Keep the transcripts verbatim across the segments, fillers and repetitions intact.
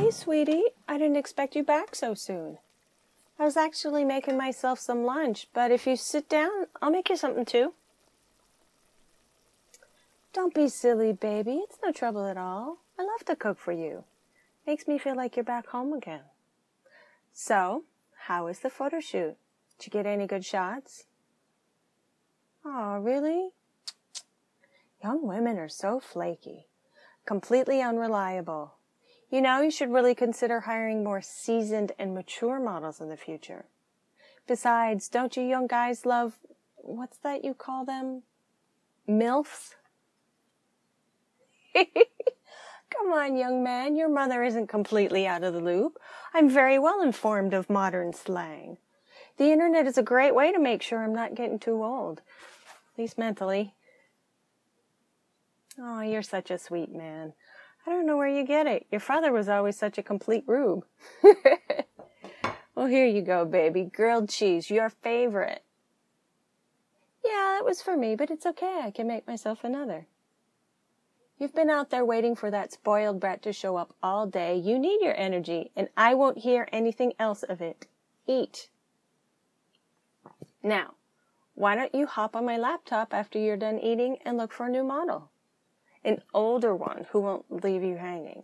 Hey, sweetie, I didn't expect you back so soon. I was actually making myself some lunch, but if you sit down, I'll make you something too. Don't be silly, baby. It's no trouble at all. I love to cook for you. Makes me feel like you're back home again. So, how was the photo shoot? Did you get any good shots? Oh, really? Young women are so flaky. Completely unreliable. You know, you should really consider hiring more seasoned and mature models in the future. Besides, don't you young guys love, what's that you call them? MILFs? Come on, young man, your mother isn't completely out of the loop. I'm very well informed of modern slang. The internet is a great way to make sure I'm not getting too old, at least mentally. Oh, you're such a sweet man. I don't know where you get it. Your father was always such a complete rube. Well, here you go, baby. Grilled cheese, your favorite. Yeah, it was for me, but it's okay. I can make myself another. You've been out there waiting for that spoiled brat to show up all day. You need your energy, and I won't hear anything else of it. Eat. Now, why don't you hop on my laptop after you're done eating and look for a new model? An older one who won't leave you hanging.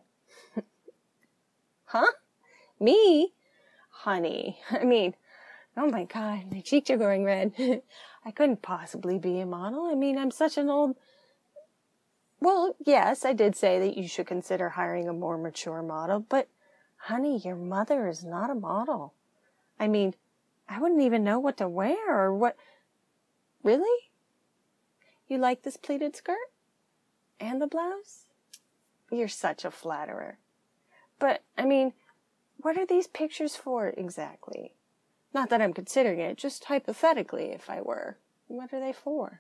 Huh? Me? Honey, I mean, oh my God, my cheeks are going red. I couldn't possibly be a model. I mean, I'm such an old... Well, yes, I did say that you should consider hiring a more mature model, but honey, your mother is not a model. I mean, I wouldn't even know what to wear or what... Really? You like this pleated skirt? And the blouse? You're such a flatterer. But, I mean, what are these pictures for exactly? Not that I'm considering it, just hypothetically if I were. What are they for?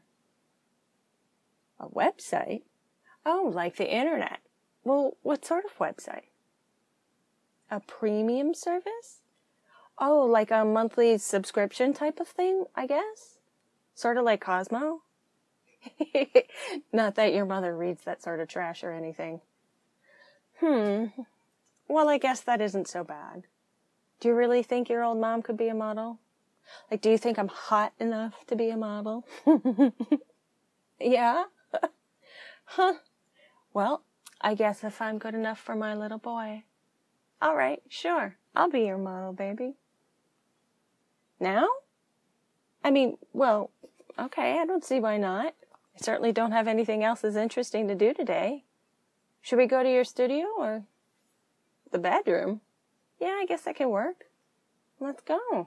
A website? Oh, like the internet. Well, what sort of website? A premium service? Oh, like a monthly subscription type of thing, I guess? Sort of like Cosmo? Not that your mother reads that sort of trash or anything. Hmm. Well, I guess that isn't so bad. Do you really think your old mom could be a model? Like, do you think I'm hot enough to be a model? Yeah? Huh. Well, I guess if I'm good enough for my little boy. All right, sure. I'll be your model, baby. Now? I mean, well, okay, I don't see why not. I certainly don't have anything else as interesting to do today. Should we go to your studio or the bedroom? Yeah, I guess that can work. Let's go.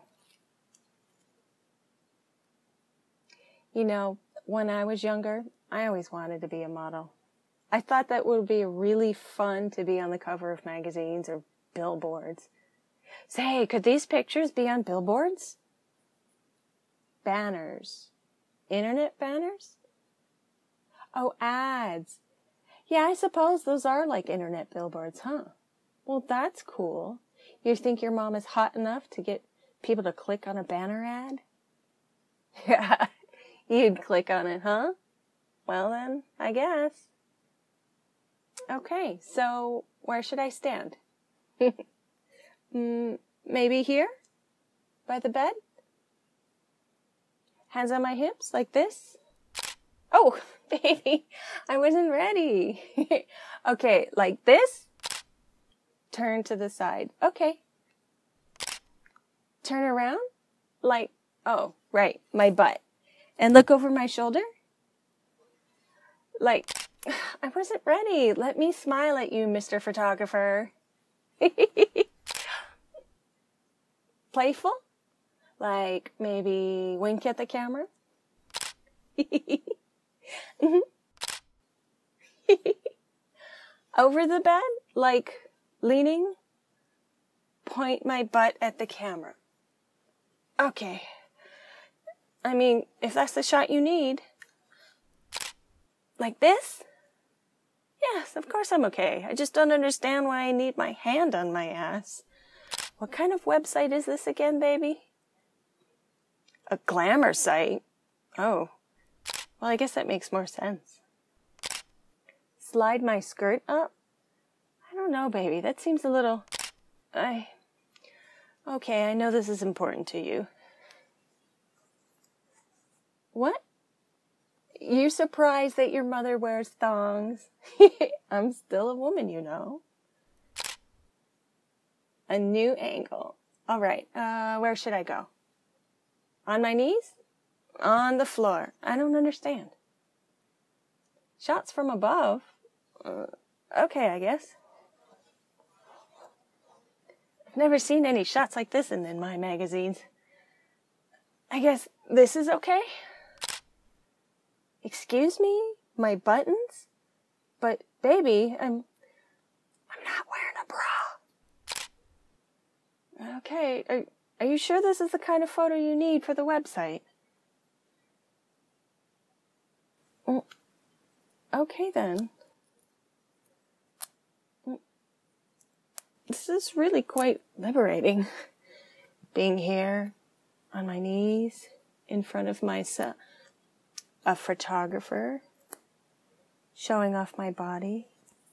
You know, when I was younger, I always wanted to be a model. I thought that would be really fun to be on the cover of magazines or billboards. Say, could these pictures be on billboards? Banners. Internet banners? Oh, ads. Yeah, I suppose those are like internet billboards, huh? Well, that's cool. You think your mom is hot enough to get people to click on a banner ad? Yeah, you'd click on it, huh? Well then, I guess. Okay, so where should I stand? mm, maybe here? By the bed? Hands on my hips, like this? Oh, baby, I wasn't ready. Okay, like this? Turn to the side. Okay. Turn around? Like, oh, right, my butt. And look over my shoulder? Like, I wasn't ready. Let me smile at you, Mister Photographer. Playful? Like, maybe wink at the camera? Mm-hmm. Over the bed? Like, leaning? Point my butt at the camera. Okay. I mean, if that's the shot you need. Like this? Yes, of course I'm okay. I just don't understand why I need my hand on my ass. What kind of website is this again, baby? A glamour site? Oh. Well, I guess that makes more sense. Slide my skirt up? I don't don't know, baby. That seems a little... I... Okay, I know this is important to you. What? You surprised that your mother wears thongs? I'm still a woman, you know. A new angle. All right, uh, where should I go? On my knees? On the floor. I don't understand. Shots from above? Uh, okay, I guess. I've never seen any shots like this in, in my magazines. I guess this is okay? Excuse me? My buttons? But, baby, I'm... I'm not wearing a bra. Okay, are, are you sure this is the kind of photo you need for the website? Mm. Okay, then. Mm. This is really quite liberating. Being here, on my knees, in front of my son. A photographer, showing off my body.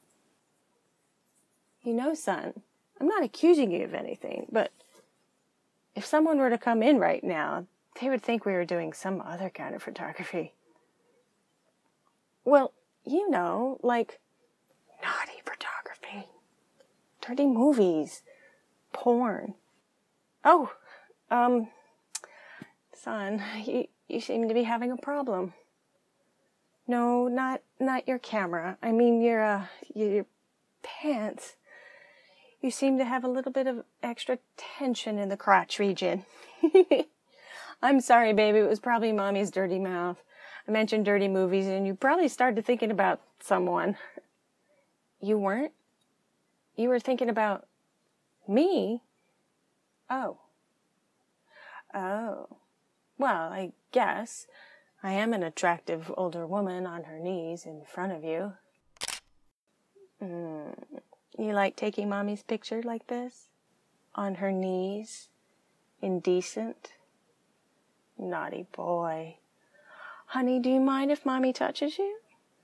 You know, son, I'm not accusing you of anything, but if someone were to come in right now, they would think we were doing some other kind of photography. Well, you know, like naughty photography, dirty movies, porn. Oh, um, son, you, you seem to be having a problem. No, not not your camera. I mean your uh your pants. You seem to have a little bit of extra tension in the crotch region. I'm sorry, baby. It was probably mommy's dirty mouth. I mentioned dirty movies, and you probably started thinking about someone. You weren't? You were thinking about me? Oh. Oh. Well, I guess. I am an attractive older woman on her knees in front of you. Mm. You like taking mommy's picture like this? On her knees? Indecent? Naughty boy. Honey, do you mind if mommy touches you?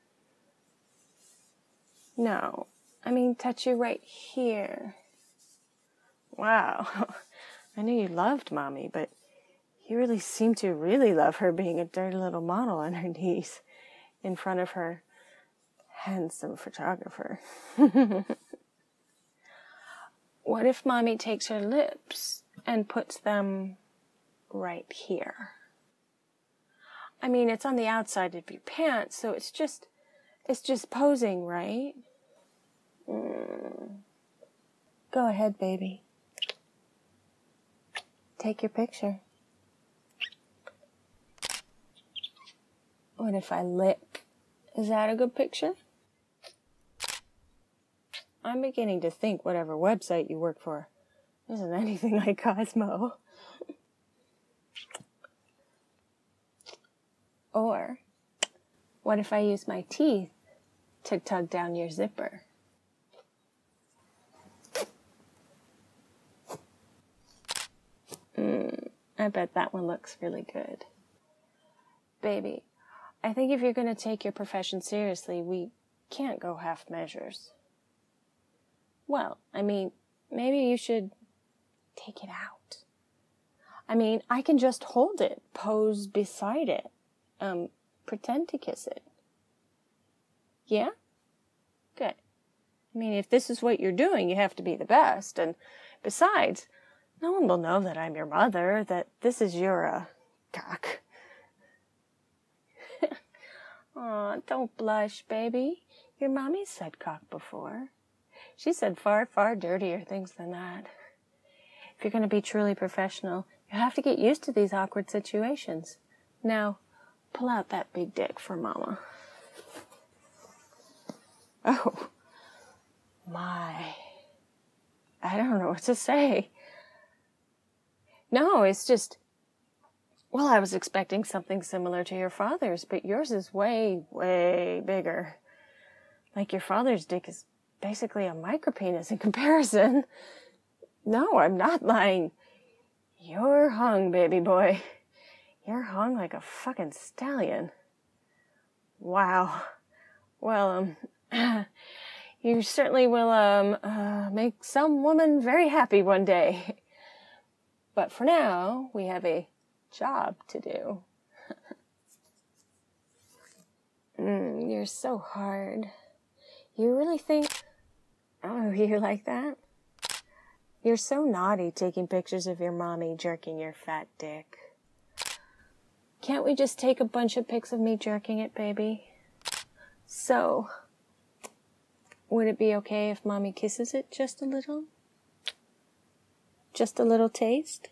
No. I mean, touch you right here. Wow. I knew you loved mommy, but you really seem to really love her being a dirty little model on her knees in front of her handsome photographer. What if mommy takes her lips and puts them right here? I mean, it's on the outside of your pants, so it's just, it's just posing, right? Mm. Go ahead, baby. Take your picture. What if I lick? Is that a good picture? I'm beginning to think whatever website you work for isn't anything like Cosmo. Or, what if I use my teeth to tug down your zipper? Mm, I bet that one looks really good. Baby, I think if you're going to take your profession seriously, we can't go half measures. Well, I mean, maybe you should take it out. I mean, I can just hold it, pose beside it, um, pretend to kiss it. Yeah? Good. I mean, if this is what you're doing, you have to be the best. And besides, no one will know that I'm your mother, that this is your, uh, cock. Aw, don't blush, baby. Your mommy said cock before. She said far, far dirtier things than that. If you're going to be truly professional, you have to get used to these awkward situations. Now, pull out that big dick for Mama. Oh, my. I don't know what to say. No, it's just... Well, I was expecting something similar to your father's, but yours is way, way bigger. Like your father's dick is basically a micropenis in comparison. No, I'm not lying. You're hung, baby boy. You're hung like a fucking stallion. Wow. Well, um, You certainly will, um, uh, make some woman very happy one day. But for now, we have a job to do. mm, you're so hard. You really think... Oh, you like that? You're so naughty taking pictures of your mommy jerking your fat dick. Can't we just take a bunch of pics of me jerking it, baby? So, would it be okay if mommy kisses it just a little? Just a little taste?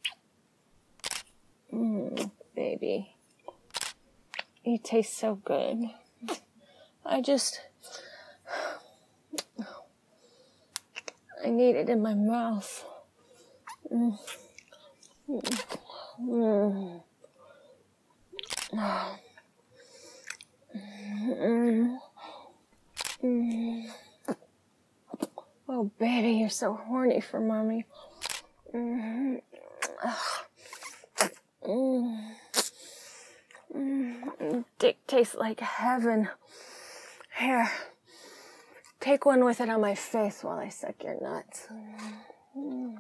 Mmm, baby. You taste so good. I just... I need it in my mouth. Mm. Mm. Mm. Mm. Mm. Oh, baby, you're so horny for mommy. Mm. Mm. Mm. Dick tastes like heaven. Here. Take one with it on my face while I suck your nuts. Mm.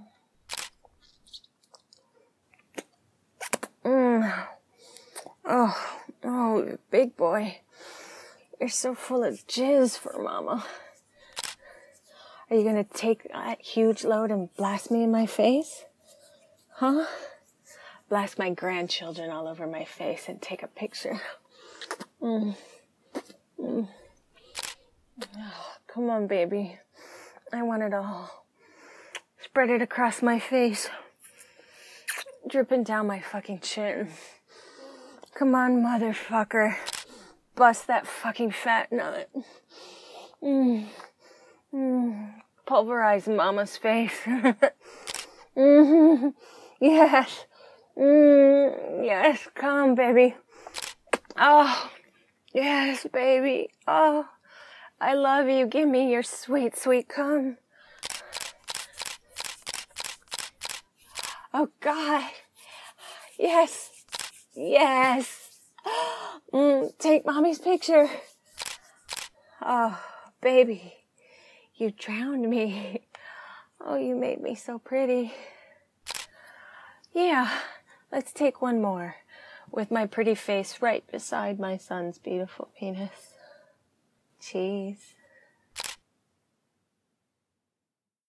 Mm. Oh, oh, big boy. You're so full of jizz for mama. Are you gonna take that huge load and blast me in my face? Huh? Blast my grandchildren all over my face and take a picture. Mm. Mm. Oh, come on, baby. I want it all. Spread it across my face. Dripping down my fucking chin. Come on, motherfucker. Bust that fucking fat nut. Mm. Mm. Pulverize mama's face. mm-hmm. Yes. Mm. Yes, come, baby. Oh, yes, baby. Oh. I love you. Give me your sweet, sweet cum. Oh, God. Yes. Yes. Mm, take mommy's picture. Oh, baby. You drowned me. Oh, you made me so pretty. Yeah. Let's take one more with my pretty face right beside my son's beautiful penis. Cheese.